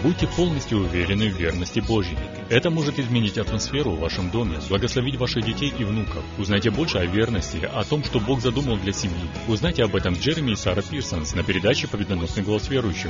Будьте полностью уверены в верности Божьей. Это может изменить атмосферу в вашем доме, благословить ваших детей и внуков. Узнайте больше о верности, о том, что Бог задумал для семьи. Узнайте об этом с Джереми и Сарой Пирсонс на передаче «Победоносный голос верующих».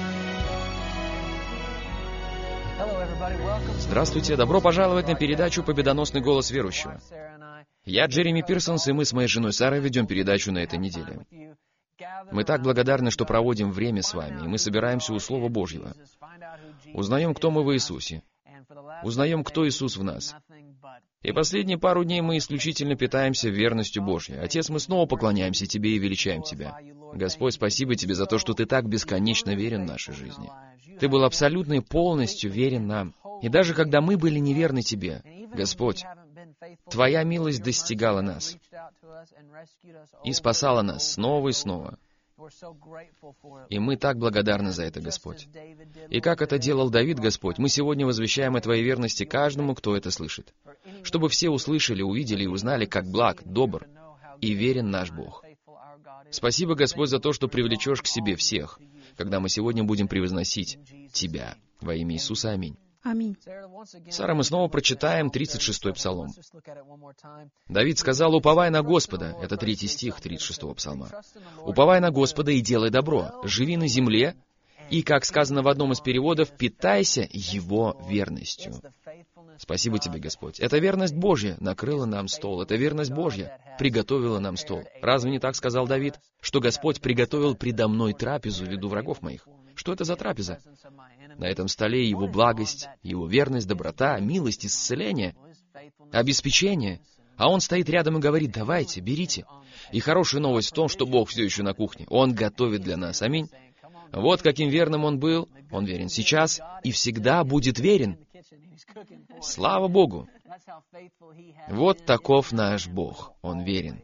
Здравствуйте, добро пожаловать на передачу «Победоносный голос верующего». Я Джереми Пирсонс, и мы с моей женой Сарой ведем передачу на этой неделе. Мы так благодарны, что проводим время с вами, и мы собираемся у Слова Божьего. Узнаем, кто мы в Иисусе. Узнаем, кто Иисус в нас. И последние пару дней мы исключительно питаемся верностью Божьей. Отец, мы снова поклоняемся Тебе и величаем Тебя. Господь, спасибо Тебе за то, что Ты так бесконечно верен в нашей жизни. Ты был абсолютно и полностью верен нам. И даже когда мы были неверны Тебе, Господь, Твоя милость достигала нас и спасала нас снова и снова. И мы так благодарны за это, Господь. И как это делал Давид, Господь, мы сегодня возвещаем о Твоей верности каждому, кто это слышит. Чтобы все услышали, увидели и узнали, как благ, добр и верен наш Бог. Спасибо, Господь, за то, что привлечешь к себе всех, когда мы сегодня будем превозносить Тебя. Во имя Иисуса, аминь. Аминь. Сара, мы снова прочитаем 36-й псалом. Давид сказал: «Уповай на Господа». Это 3 стих 36-го псалма. «Уповай на Господа и делай добро, живи на земле, и, как сказано в одном из переводов, питайся Его верностью». Спасибо Тебе, Господь. Эта верность Божья накрыла нам стол. Эта верность Божья приготовила нам стол. Разве не так сказал Давид, что Господь приготовил предо мной трапезу в виду врагов моих? Что это за трапеза? На этом столе Его благость, Его верность, доброта, милость, исцеление, обеспечение. А Он стоит рядом и говорит: «Давайте, берите». И хорошая новость в том, что Бог все еще на кухне. Он готовит для нас. Аминь. Вот каким верным Он был. Он верен сейчас и всегда будет верен. Слава Богу! Вот таков наш Бог. Он верен.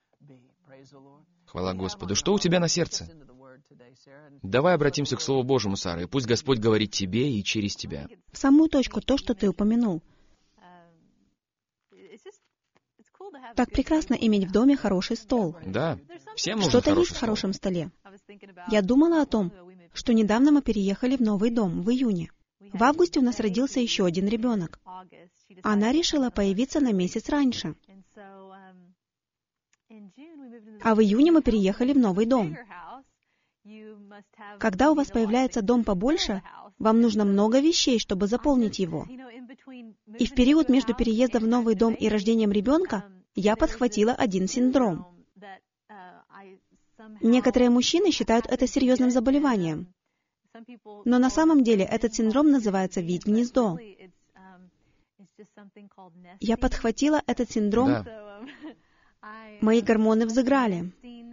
Хвала Господу. Что у тебя на сердце? Давай обратимся к Слову Божьему, Сара, и пусть Господь говорит тебе и через тебя. В самую точку то, что ты упомянул. Так прекрасно иметь в доме хороший стол. Да, всем нужен Что-то хороший есть в стол. хорошем столе. Я думала о том, что недавно мы переехали в новый дом, в июне. В августе у нас родился еще один ребенок. Она решила появиться на месяц раньше. А в июне мы переехали в новый дом. Когда у вас появляется дом побольше, вам нужно много вещей, чтобы заполнить его. И в период между переездом в новый дом и рождением ребенка я подхватила один синдром. Некоторые мужчины считают это серьезным заболеванием. Но на самом деле этот синдром называется «вить гнездо». Я подхватила этот синдром, Да. мои гормоны взыграли.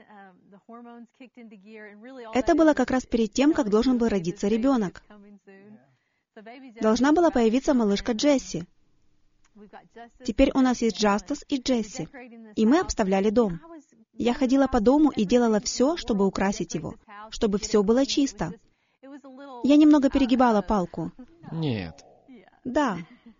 Это было как раз перед тем, как должен был родиться ребенок. Должна была появиться малышка Джесси. Теперь у нас есть Джастас и Джесси, и мы обставляли дом. Я ходила по дому и делала все, чтобы украсить его, чтобы все было чисто. Я немного перегибала палку. Нет. Да.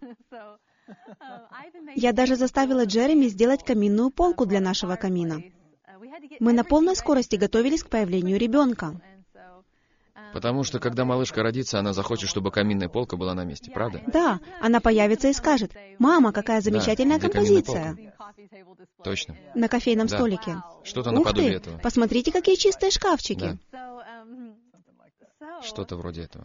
Я даже заставила Джереми сделать каминную полку для нашего камина. Мы на полной скорости готовились к появлению ребенка. Потому что, когда малышка родится, она захочет, чтобы каминная полка была на месте, правда? Да, она появится и скажет: «Мама, какая замечательная для каминной композиция!» Точно. На кофейном Да. столике. Что-то Ух наподобие ты, этого. посмотрите, какие чистые шкафчики. Что-то вроде этого.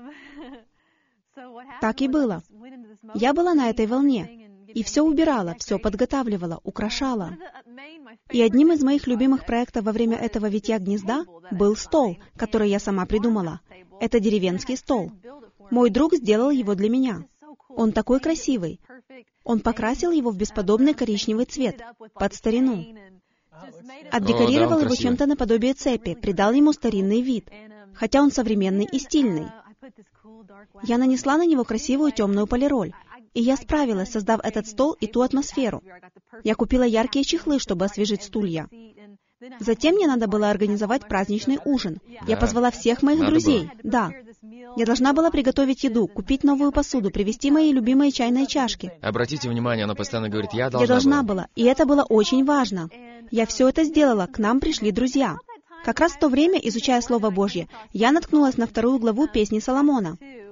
Так и было. Я была на этой волне. И все убирала, все подготавливала, украшала. И одним из моих любимых проектов во время этого витья гнезда был стол, который я сама придумала. Это деревенский стол. Мой друг сделал его для меня. Он такой красивый. Он покрасил его в бесподобный коричневый цвет, под старину. Отдекорировал его чем-то наподобие цепи, придал ему старинный вид, хотя он современный и стильный. Я нанесла на него красивую темную полироль, и я справилась, создав этот стол и ту атмосферу. Я купила яркие чехлы, чтобы освежить стулья. Затем мне надо было организовать праздничный ужин. Я позвала всех моих Надо друзей. было. Да. Я должна была приготовить еду, купить новую посуду, привезти мои любимые чайные чашки. Обратите внимание, она постоянно говорит: «Я Я должна должна была». была, и это было очень важно. Я все это сделала, к нам пришли друзья. Как раз в то время, изучая Слово Божье, я наткнулась на 2 главу Песни Соломона.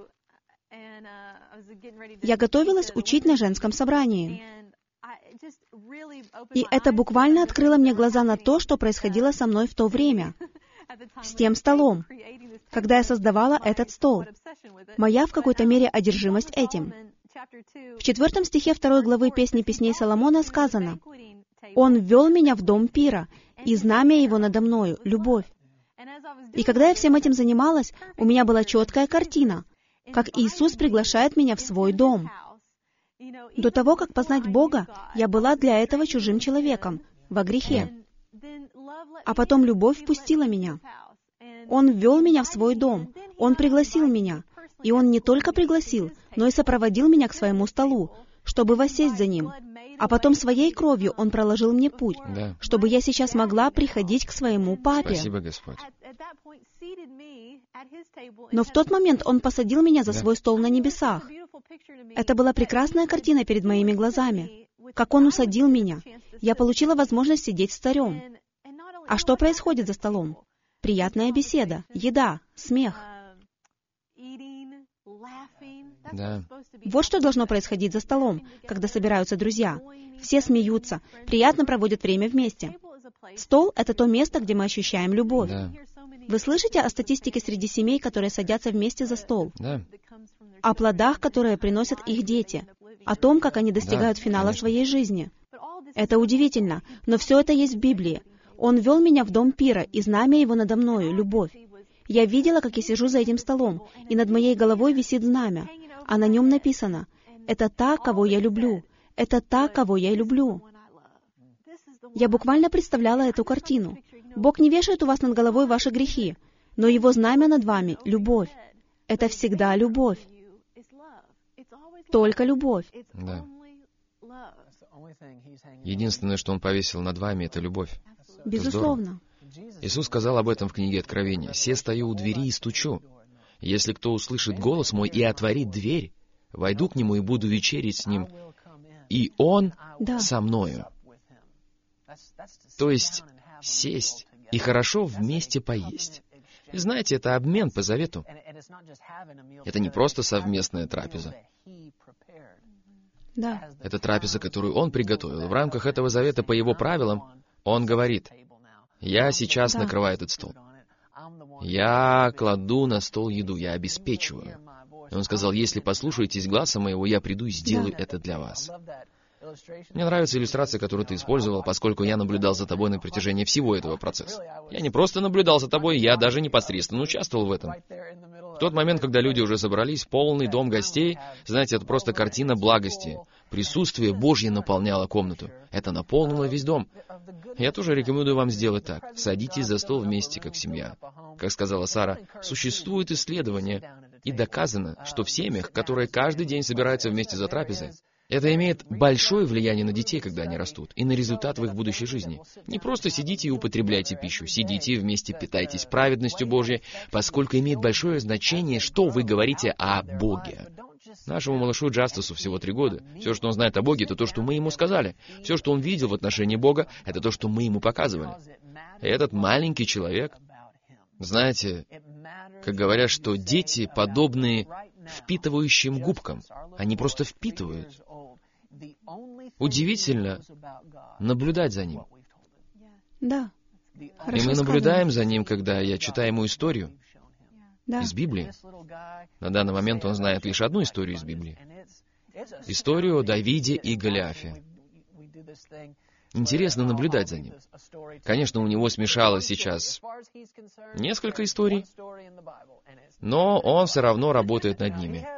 Я готовилась учить на женском собрании. И это буквально открыло мне глаза на то, что происходило со мной в то время, с тем столом, когда я создавала этот стол. Моя в какой-то мере одержимость этим. В 4 стихе 2 главы Песни Песней Соломона сказано: «Он ввел меня в дом пира, и знамя его надо мною — любовь». И когда я всем этим занималась, у меня была четкая картина, как Иисус приглашает меня в свой дом. До того, как познать Бога, я была для этого чужим человеком, во грехе. А потом любовь впустила меня. Он ввел меня в свой дом, Он пригласил меня. И Он не только пригласил, но и сопроводил меня к своему столу, чтобы воссесть за Ним. А потом своей кровью Он проложил мне путь, чтобы я сейчас могла приходить к своему Папе. Спасибо, Господь. Но в тот момент Он посадил меня за свой стол на небесах. Это была прекрасная картина перед моими глазами. Как Он усадил меня. Я получила возможность сидеть с царем. А что происходит за столом? Приятная беседа, еда, смех. Да. Вот что должно происходить за столом, когда собираются друзья. Все смеются, приятно проводят время вместе. Стол — это то место, где мы ощущаем любовь. Да. Вы слышите о статистике среди семей, которые садятся вместе за стол? Да. О плодах, которые приносят их дети. О том, как они достигают финала конечно. своей жизни. Это удивительно, но все это есть в Библии. Он вел меня в дом пира, и знамя его надо мною — любовь. Я видела, как я сижу за этим столом, и над моей головой висит знамя, а на нем написано: «Это та, кого я люблю. Это та, кого я люблю». Я буквально представляла эту картину. Бог не вешает у вас над головой ваши грехи, но Его знамя над вами — любовь. Это всегда любовь. Только любовь. Да. Единственное, что Он повесил над вами, — это любовь. Безусловно. Иисус сказал об этом в книге Откровения: «Се стою у двери и стучу. Если кто услышит голос мой и отворит дверь, войду к нему и буду вечерить с ним, и он со мною». То есть сесть и хорошо вместе поесть. И знаете, это обмен по завету. Это не просто совместная трапеза. Да. Это трапеза, которую Он приготовил. В рамках этого завета по Его правилам Он говорит: «Я сейчас накрываю этот стол. Я кладу на стол еду, я обеспечиваю». И Он сказал: «Если послушаетесь гласа моего, я приду и сделаю это для вас». Мне нравится иллюстрация, которую ты использовал, поскольку я наблюдал за тобой на протяжении всего этого процесса. Я не просто наблюдал за тобой, я даже непосредственно участвовал в этом. В тот момент, когда люди уже собрались, полный дом гостей, знаете, это просто картина благости. Присутствие Божье наполняло комнату. Это наполнило весь дом. Я тоже рекомендую вам сделать так. Садитесь за стол вместе, как семья. Как сказала Сара, существует исследование, и доказано, что в семьях, которые каждый день собираются вместе за трапезой, это имеет большое влияние на детей, когда они растут, и на результат в их будущей жизни. Не просто сидите и употребляйте пищу, сидите и вместе питайтесь праведностью Божьей, поскольку имеет большое значение, что вы говорите о Боге. Нашему малышу Джастису всего 3 года. Все, что он знает о Боге, это то, что мы ему сказали. Все, что он видел в отношении Бога, это то, что мы ему показывали. И этот маленький человек, знаете, как говорят, что дети подобны впитывающим губкам. Они просто впитывают. Удивительно наблюдать за ним. Да. И мы наблюдаем за ним, когда я читаю ему историю из Библии. На данный момент он знает лишь одну историю из Библии. Историю о Давиде и Голиафе. Интересно наблюдать за ним. Конечно, у него смешалось сейчас несколько историй, но он все равно работает над ними.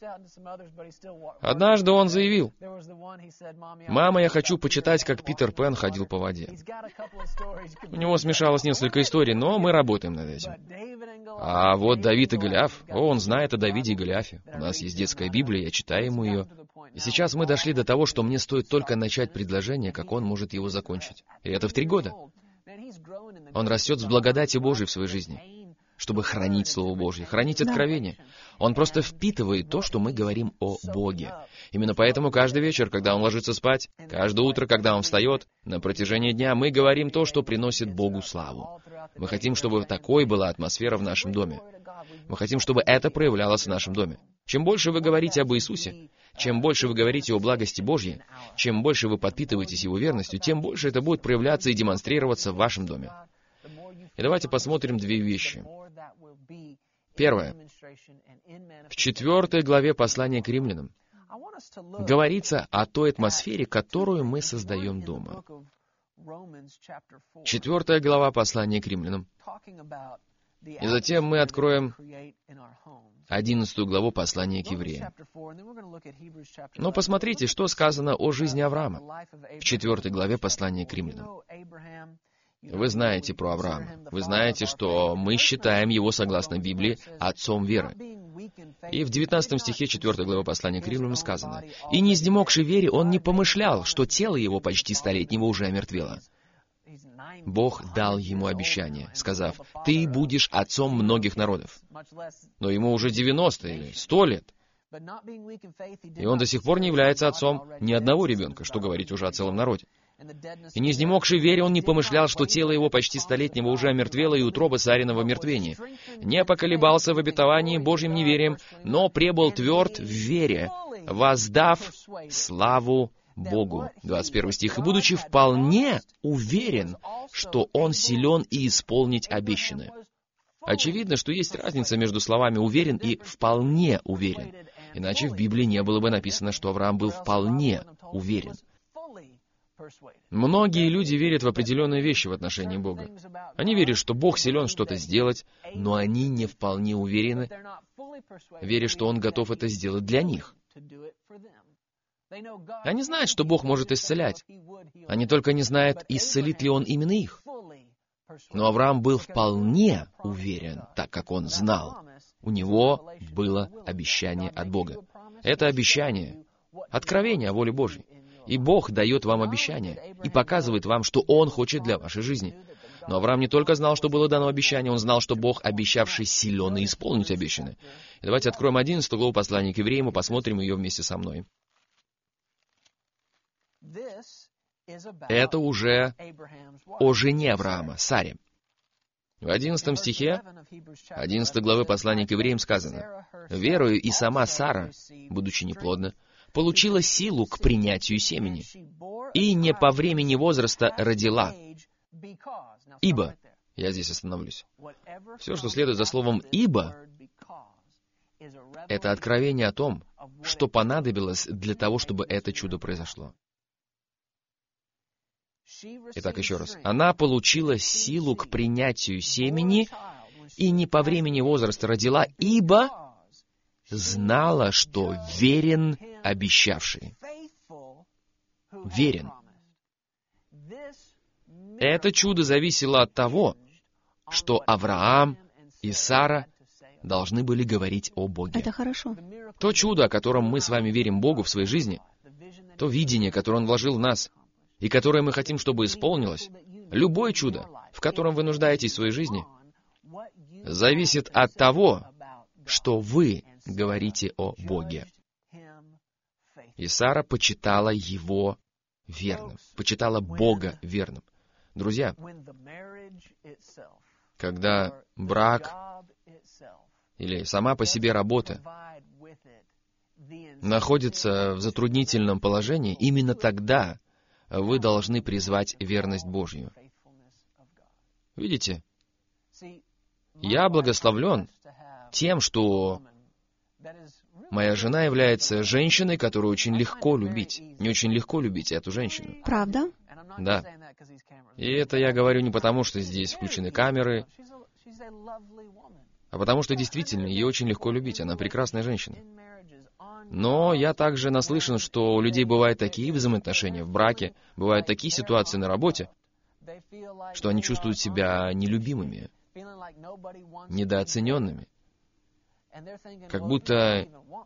Однажды он заявил: «Мама, я хочу почитать, как Питер Пен ходил по воде». У него смешалось несколько историй, но мы работаем над этим. А вот Давид и Голиаф, он знает о Давиде и Голиафе. У нас есть детская Библия, я читаю ему ее. И сейчас мы дошли до того, что мне стоит только начать предложение, как он может его закончить. И это в 3 года. Он растет с благодатью Божией в своей жизни, чтобы хранить Слово Божье, хранить откровение. Он просто впитывает то, что мы говорим о Боге. Именно поэтому каждый вечер, когда он ложится спать, каждое утро, когда он встает, на протяжении дня мы говорим то, что приносит Богу славу. Мы хотим, чтобы такой была атмосфера в нашем доме. Мы хотим, чтобы это проявлялось в нашем доме. Чем больше вы говорите об Иисусе, чем больше вы говорите о благости Божьей, чем больше вы подпитываетесь Его верностью, тем больше это будет проявляться и демонстрироваться в вашем доме. И давайте посмотрим две вещи. Первое. В 4 главе послания к римлянам говорится о той атмосфере, которую мы создаем дома. 4 глава послания к римлянам. И затем мы откроем 11 главу послания к евреям. Но посмотрите, что сказано о жизни Авраама в 4 главе послания к римлянам. Вы знаете про Авраама. Вы знаете, что мы считаем его, согласно Библии, отцом веры. И в 19 стихе 4 главы послания к римлянам сказано: «И не изнемогши вере, он не помышлял, что тело его почти столетнего уже омертвело. Бог дал ему обещание, сказав: «Ты будешь отцом многих народов». Но ему уже 90 или 100 лет. И он до сих пор не является отцом ни одного ребенка, что говорить уже о целом народе. И не изнемогши вере, он не помышлял, что тело его почти столетнего уже омертвело, и утроба Сарина в омертвении. Не поколебался в обетовании Божьим неверием, но пребыл тверд в вере, воздав славу Богу. 21 стих. «И будучи вполне уверен, что он силен и исполнить обещанное». Очевидно, что есть разница между словами «уверен» и «вполне уверен». Иначе в Библии не было бы написано, что Авраам был вполне уверен. Многие люди верят в определенные вещи в отношении Бога. Они верят, что Бог силен что-то сделать, но они не вполне уверены, веря, что Он готов это сделать для них. Они знают, что Бог может исцелять. Они только не знают, исцелит ли Он именно их. Но Авраам был вполне уверен, так как он знал. У него было обещание от Бога. Это обещание — откровение о воле Божьей. И Бог дает вам обещание и показывает вам, что Он хочет для вашей жизни. Но Авраам не только знал, что было дано обещание, он знал, что Бог, обещавший, силен и исполнить обещанное. И давайте откроем 11 главу послания к евреям и посмотрим ее вместе со мной. Это уже о жене Авраама, Саре. В 11 стихе 11 главы послания к евреям сказано: «Верою и сама Сара, будучи неплодна, получила силу к принятию семени, и не по времени возраста родила. Ибо», я здесь остановлюсь, все, что следует за словом «ибо», это откровение о том, что понадобилось для того, чтобы это чудо произошло. Итак, еще раз. Она получила силу к принятию семени, и не по времени возраста родила, ибо знала, что верен обещавший. Верен. Это чудо зависело от того, что Авраам и Сара должны были говорить о Боге. Это хорошо. То чудо, о котором мы с вами верим Богу в своей жизни, то видение, которое Он вложил в нас, и которое мы хотим, чтобы исполнилось, любое чудо, в котором вы нуждаетесь в своей жизни, зависит от того, что вы говорите о Боге. И Сара почитала Его верным, почитала Бога верным. Друзья, когда брак или сама по себе работа находится в затруднительном положении, именно тогда вы должны призвать верность Божью. Видите? Я благословлен тем, что моя жена является женщиной, которую очень легко любить. Не очень легко любить эту женщину. Правда? Да. И это я говорю не потому, что здесь включены камеры, а потому что действительно ее очень легко любить. Она прекрасная женщина. Но я также наслышан, что у людей бывают такие взаимоотношения в браке, бывают такие ситуации на работе, что они чувствуют себя нелюбимыми, недооцененными, как будто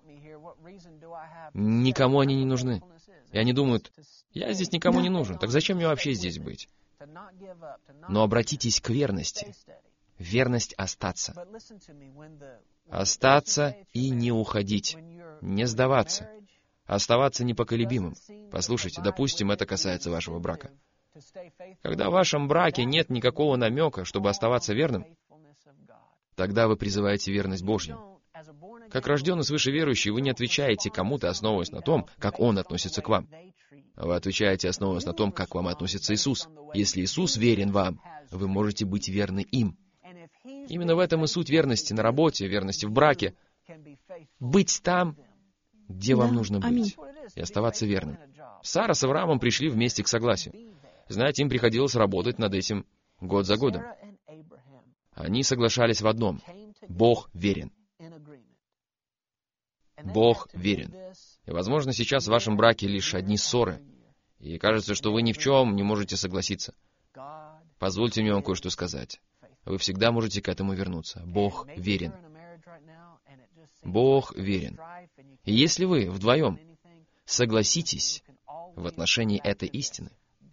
никому они не нужны. И они думают: я здесь никому не нужен, так зачем мне вообще здесь быть? Но обратитесь к верности. Верность остаться. Остаться и не уходить. Не сдаваться. Оставаться непоколебимым. Послушайте, допустим, это касается вашего брака. Когда в вашем браке нет никакого намека, чтобы оставаться верным, тогда вы призываете верность Божью. Как рожденный свыше верующий, вы не отвечаете кому-то, основываясь на том, как Он относится к вам. Вы отвечаете, основываясь на том, как к вам относится Иисус. Если Иисус верен вам, вы можете быть верны им. Именно в этом и суть верности на работе, верности в браке. Быть там, где вам нужно быть, и оставаться верным. Сара с Авраамом пришли вместе к согласию. Знаете, им приходилось работать над этим год за годом. Они соглашались в одном. Бог верен. Бог верен. И, возможно, сейчас в вашем браке лишь одни ссоры, и кажется, что вы ни в чем не можете согласиться. Позвольте мне вам кое-что сказать. Вы всегда можете к этому вернуться. Бог верен. Бог верен. И если вы вдвоем согласитесь в отношении этой истины,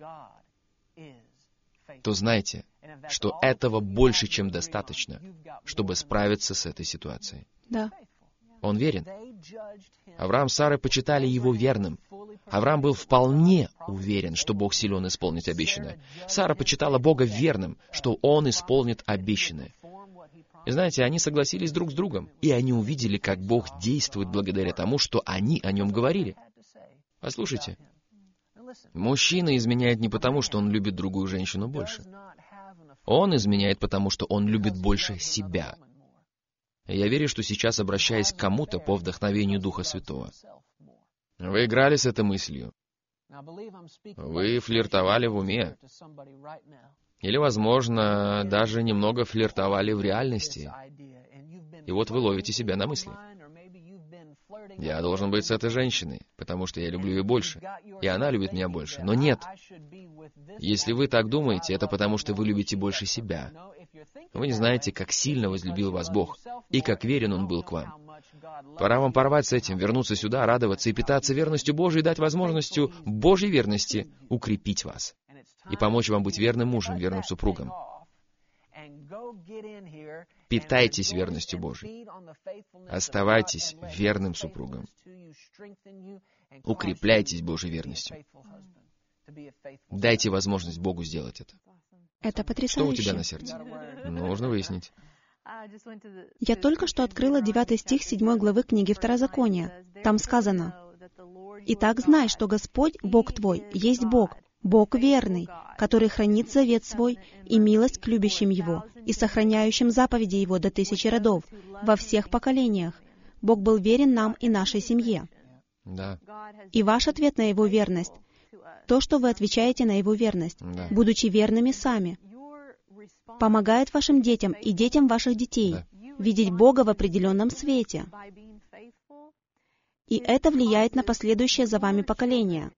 то знайте, что этого больше, чем достаточно, чтобы справиться с этой ситуацией. Да. Он верен. Авраам с Сарой почитали его верным. Авраам был вполне уверен, что Бог силен исполнить обещанное. Сара почитала Бога верным, что Он исполнит обещанное. И знаете, они согласились друг с другом, и они увидели, как Бог действует благодаря тому, что они о Нем говорили. Послушайте, мужчина изменяет не потому, что он любит другую женщину больше. Он изменяет потому, что он любит больше себя. Я верю, что сейчас, обращаясь к кому-то по вдохновению Духа Святого, вы играли с этой мыслью. Вы флиртовали в уме. Или, возможно, даже немного флиртовали в реальности. И вот вы ловите себя на мысли. Я должен быть с этой женщиной, потому что я люблю ее больше, и она любит меня больше. Но нет. Если вы так думаете, это потому, что вы любите больше себя. Вы не знаете, как сильно возлюбил вас Бог, и как верен Он был к вам. Пора вам порвать с этим, вернуться сюда, радоваться и питаться верностью Божией, и дать возможностью Божьей верности укрепить вас и помочь вам быть верным мужем, верным супругом. Питайтесь верностью Божией. Оставайтесь верным супругом. Укрепляйтесь Божьей верностью. Дайте возможность Богу сделать это. Это потрясающе. Что у тебя на сердце? Нужно выяснить. Я только что открыла 9 стих 7 главы книги Второзакония. Там сказано: «Итак, знай, что Господь, Бог твой, есть Бог, Бог верный, который хранит завет свой и милость к любящим Его и сохраняющим заповеди Его до 1000 родов во всех поколениях. Бог был верен нам и нашей семье». Да. И ваш ответ на Его верность — то, что вы отвечаете на Его верность, Да. будучи верными сами, помогает вашим детям и детям ваших детей видеть Бога в определенном свете. И это влияет на последующее за вами поколение.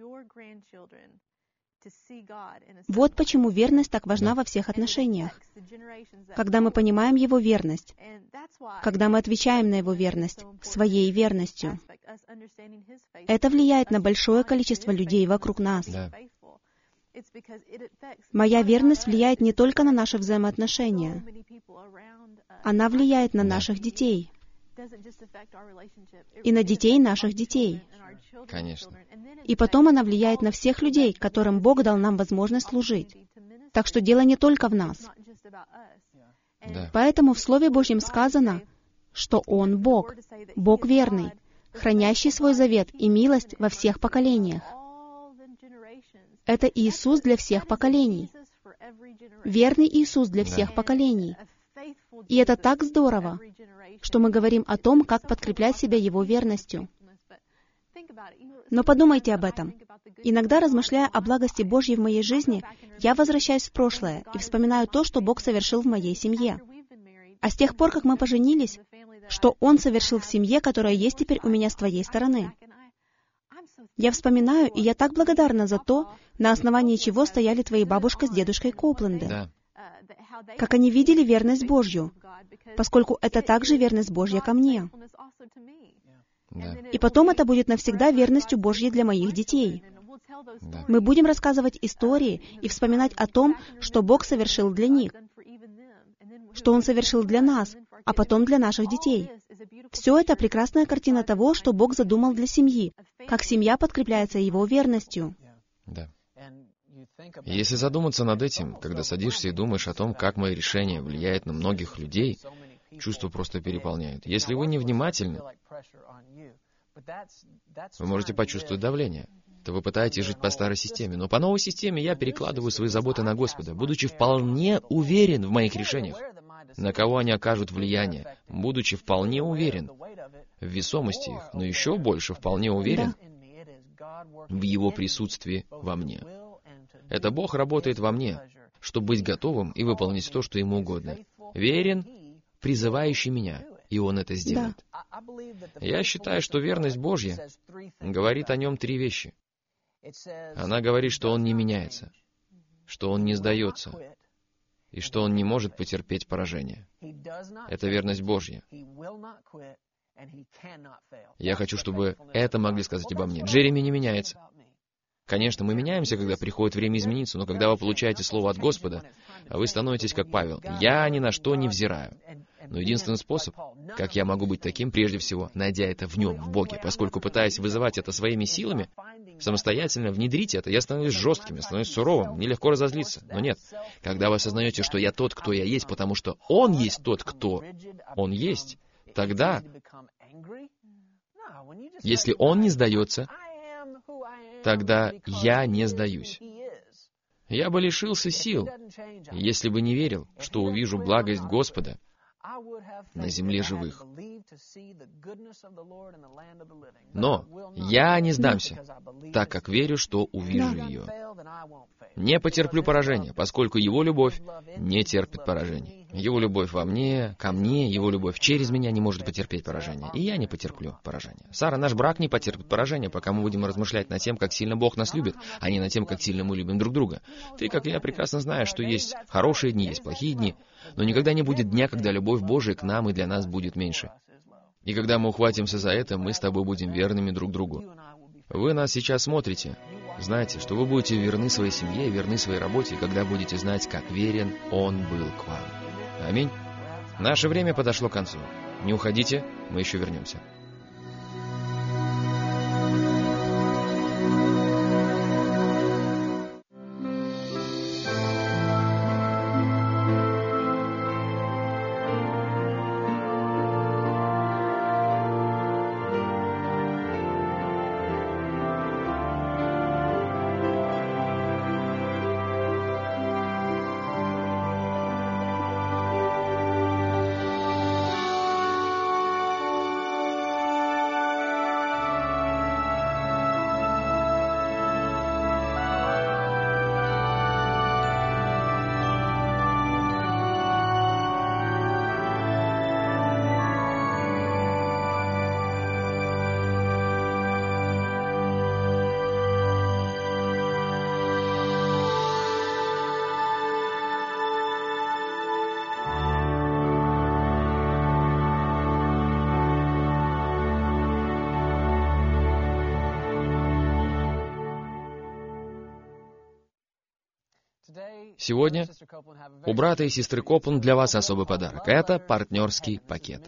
Вот почему верность так важна во всех отношениях. Когда мы понимаем Его верность, когда мы отвечаем на Его верность своей верностью, это влияет на большое количество людей вокруг нас. Да. Моя верность влияет не только на наши взаимоотношения. Она влияет на наших детей. И на детей наших детей. Конечно. И потом она влияет на всех людей, которым Бог дал нам возможность служить. Так что дело не только в нас. Да. Поэтому в Слове Божьем сказано, что Он Бог, Бог верный, хранящий свой завет и милость во всех поколениях. Это Иисус для всех поколений. Верный Иисус для всех поколений. И это так здорово, что мы говорим о том, как подкреплять себя Его верностью. Но подумайте об этом. Иногда, размышляя о благости Божьей в моей жизни, я возвращаюсь в прошлое и вспоминаю то, что Бог совершил в моей семье. А с тех пор, как мы поженились, что Он совершил в семье, которая есть теперь у меня с твоей стороны. Я вспоминаю, и я так благодарна за то, на основании чего стояли твои бабушка с дедушкой Коупленды. Да. Как они видели верность Божью, поскольку это также верность Божья ко мне. Да. И потом это будет навсегда верностью Божьей для моих детей. Да. Мы будем рассказывать истории и вспоминать о том, что Бог совершил для них, что Он совершил для нас, а потом для наших детей. Все это прекрасная картина того, что Бог задумал для семьи, как семья подкрепляется Его верностью. Да. Если задуматься над этим, когда садишься и думаешь о том, как мои решения влияют на многих людей, чувства просто переполняют. Если вы невнимательны, вы можете почувствовать давление. То вы пытаетесь жить по старой системе. Но по новой системе я перекладываю свои заботы на Господа, будучи вполне уверен в моих решениях, на кого они окажут влияние, будучи вполне уверен в весомости их, но еще больше вполне уверен в Его присутствии во мне. Это Бог работает во мне, чтобы быть готовым и выполнить то, что Ему угодно. Верен, призывающий меня, и Он это сделает. Я считаю, что верность Божья говорит о Нем три вещи. Она говорит, что Он не меняется, что Он не сдается, и что Он не может потерпеть поражение. Это верность Божья. Я хочу, чтобы это могли сказать обо мне. Джереми не меняется. Конечно, мы меняемся, когда приходит время измениться, но когда вы получаете слово от Господа, вы становитесь как Павел. «Я ни на что не взираю». Но единственный способ, как я могу быть таким, прежде всего, найдя это в Нем, в Боге, поскольку пытаясь вызывать это своими силами, самостоятельно внедрить это, я становлюсь жестким, я становлюсь суровым, мне легко разозлиться. Но нет, когда вы осознаете, что я тот, кто я есть, потому что Он есть тот, кто Он есть, тогда, если Он не сдается, тогда я не сдаюсь. Я бы лишился сил, если бы не верил, что увижу благость Господа на земле живых. Но я не сдамся, так как верю, что увижу ее. Не потерплю поражения, поскольку Его любовь не терпит поражений. Его любовь во мне, ко мне, Его любовь через меня не может потерпеть поражения. И я не потерплю поражения. Сара, наш брак не потерпит поражения, пока мы будем размышлять над тем, как сильно Бог нас любит, а не над тем, как сильно мы любим друг друга. Ты, как и я, прекрасно знаешь, что есть хорошие дни, есть плохие дни, но никогда не будет дня, когда любовь Божия к нам и для нас будет меньше. И когда мы ухватимся за это, мы с тобой будем верными друг другу. Вы нас сейчас смотрите. Знайте, что вы будете верны своей семье, верны своей работе, когда будете знать, как верен Он был к вам. Аминь. Наше время подошло к концу. Не уходите, мы еще вернемся. Сегодня у брата и сестры Копланд для вас особый подарок. Это партнерский пакет.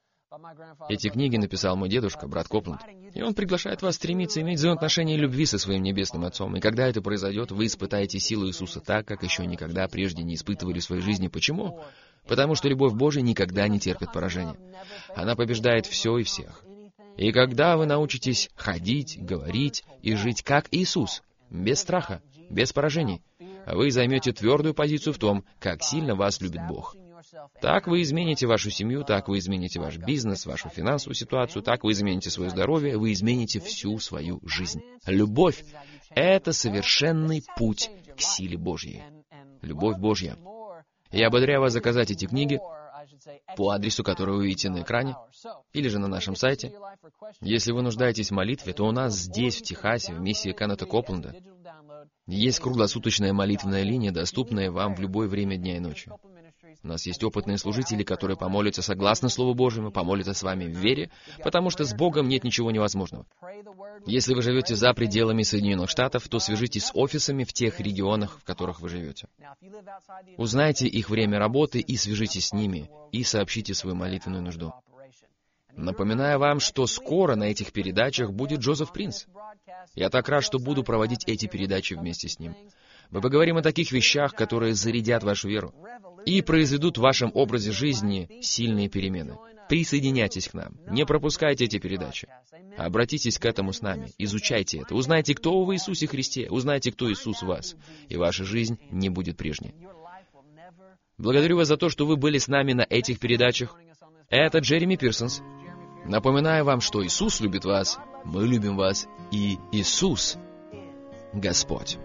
Эти книги написал мой дедушка, брат Копланд, и он приглашает вас стремиться иметь взаимоотношения любви со своим Небесным Отцом. И когда это произойдет, вы испытаете силу Иисуса так, как еще никогда прежде не испытывали в своей жизни. Почему? Потому что любовь Божия никогда не терпит поражения. Она побеждает все и всех. И когда вы научитесь ходить, говорить и жить как Иисус, без страха, без поражений, вы займете твердую позицию в том, как сильно вас любит Бог. Так вы измените вашу семью, так вы измените ваш бизнес, вашу финансовую ситуацию, так вы измените свое здоровье, вы измените всю свою жизнь. Любовь — это совершенный путь к силе Божьей. Любовь Божья. Я ободряю вас заказать эти книги по адресу, который вы видите на экране, или же на нашем сайте. Если вы нуждаетесь в молитве, то у нас здесь, в Техасе, в миссии Кеннета Копланда, есть круглосуточная молитвенная линия, доступная вам в любое время дня и ночи. У нас есть опытные служители, которые помолятся согласно Слову Божьему, помолятся с вами в вере, потому что с Богом нет ничего невозможного. Если вы живете за пределами Соединенных Штатов, то свяжитесь с офисами в тех регионах, в которых вы живете. Узнайте их время работы и свяжитесь с ними, и сообщите свою молитвенную нужду. Напоминаю вам, что скоро на этих передачах будет Джозеф Принц. Я так рад, что буду проводить эти передачи вместе с ним. Мы поговорим о таких вещах, которые зарядят вашу веру и произведут в вашем образе жизни сильные перемены. Присоединяйтесь к нам, не пропускайте эти передачи. Обратитесь к этому с нами, изучайте это, узнайте, кто вы в Иисусе Христе, узнайте, кто Иисус в вас, и ваша жизнь не будет прежней. Благодарю вас за то, что вы были с нами на этих передачах. Это Джереми Пирсонс. Напоминаю вам, что Иисус любит вас, мы любим вас, и Иисус — Господь.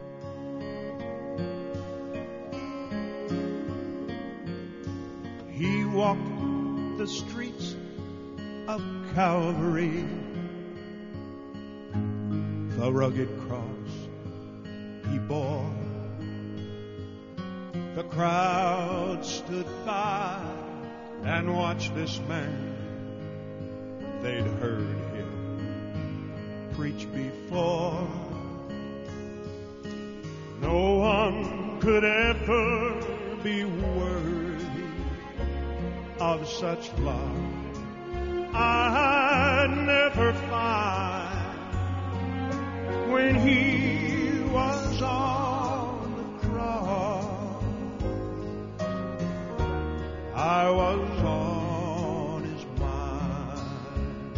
He walked the streets of Calvary, the rugged cross he bore. The crowd stood by and watched this man. They'd heard him preach before. No one could ever be worthy of such love. I'd never find when he was on the cross. I was on his mind.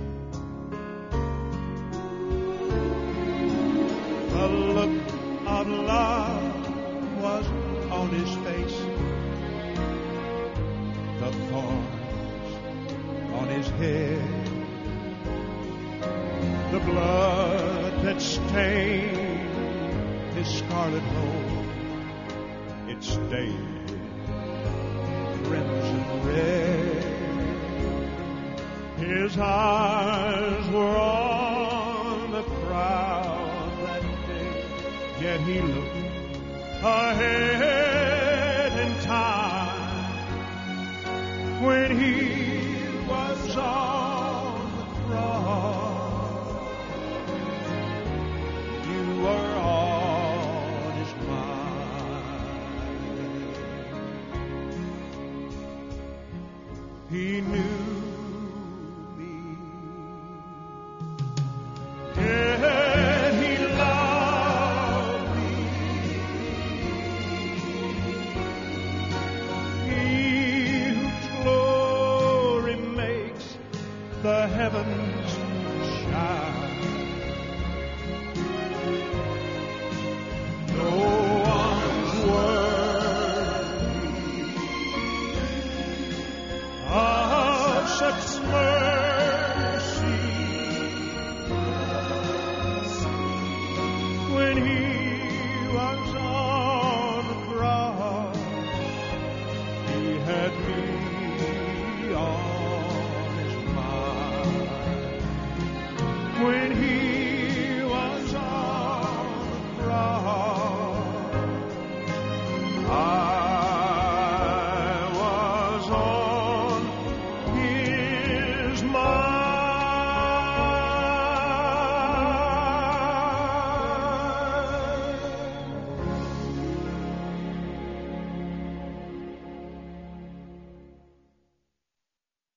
The look of love was on his face. The thorns on his head. The blood that stained his scarlet robe. It stained crimson red. His eyes were on the crowd that day, yet he looked ahead in time when he was on the cross. You were on his mind. He knew me, and he loved me. He whose glory makes the heavens